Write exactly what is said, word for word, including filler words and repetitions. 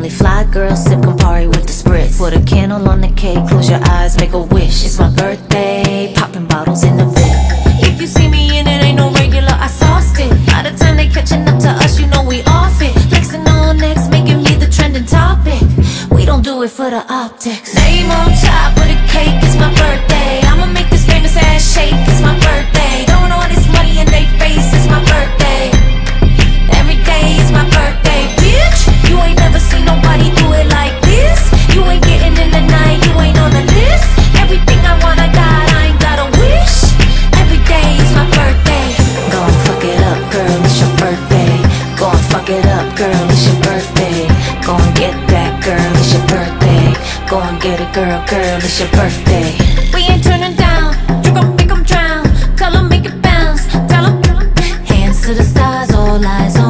Only fly girls sip Campari with the spritz. Put a candle on the cake, close your eyes, make a wish. It's my birthday, popping bottles in the V I P. If you see me in it, ain't no regular, I sauced it. By the time they catching up to us, you know we off it. Flexing on next, making me the trending topic. We don't do it for the optics. Name on top of the cake, it's my birthday. I'ma make this famous ass shake, it's my birthday. Throwing all this money in they face, it's my birthday. Every day is my birthday, bitch. You ain't never seen nobody do it like this. You ain't getting in the night, you ain't on the list. Everything I want, I got, I ain't got a wish. Every day is my birthday. Go and fuck it up, girl, it's your birthday. Go and fuck it up, girl, it's your birthday. Go and get that, girl, it's your birthday. Go and get it, girl, girl, it's your birthday. We ain't turning down, you gon' make 'em drown. Tell 'em make it bounce, tell 'em hands to the stars, all eyes on